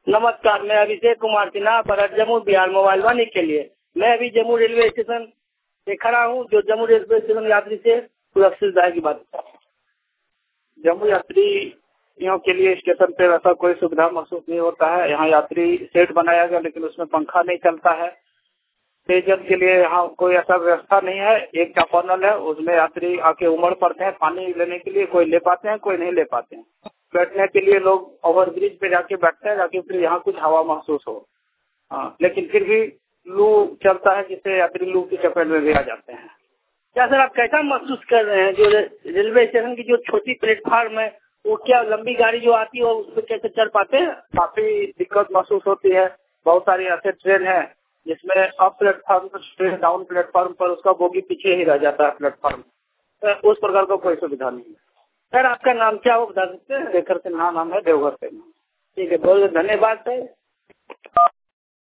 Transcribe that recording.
नमस्कार, मैं अभिषेक कुमार सिन्हा पर जम्मू बिहार मोबाइल वाणी के लिए। मैं अभी जम्मू रेलवे स्टेशन पे खड़ा हूँ, जो जम्मू रेलवे स्टेशन यात्री से सुरक्षित सुविधा की बात करता है। जम्मू यात्रियों के लिए स्टेशन पे ऐसा कोई सुविधा महसूस नहीं होता है। यहाँ यात्री सेट बनाया गया, लेकिन उसमें पंखा नहीं चलता है। पेयजल के लिए यहाँ कोई ऐसा व्यवस्था नहीं है। एक चापानल है, उसमें यात्री आके उमड़ पड़ते हैं पानी लेने के लिए। कोई ले पाते हैं, कोई नहीं ले पाते हैं। बैठने के लिए लोग ओवर ब्रिज पे जाके बैठते हैं, ताकि फिर यहाँ कुछ हवा महसूस हो। हाँ, लेकिन फिर भी लू चलता है, जिससे यात्री लू की चपेट में भी आ जाते हैं। क्या सर, आप कैसा महसूस कर रहे हैं? जो रेलवे स्टेशन की जो छोटी प्लेटफार्म है, वो क्या लंबी गाड़ी जो आती है उस पर कैसे चढ़ पाते हैं? काफी दिक्कत महसूस होती है। बहुत सारी ऐसे ट्रेन है जिसमें up platform train down platform पर उसका बोगी पीछे ही रह जाता है प्लेटफार्म। तो उस प्रकार का कोई सुविधा नहीं है। सर, आपका नाम क्या हो बता सकते हैं? शेखर सिन्हा नाम है, देवघर से। ठीक है, बहुत धन्यवाद सर।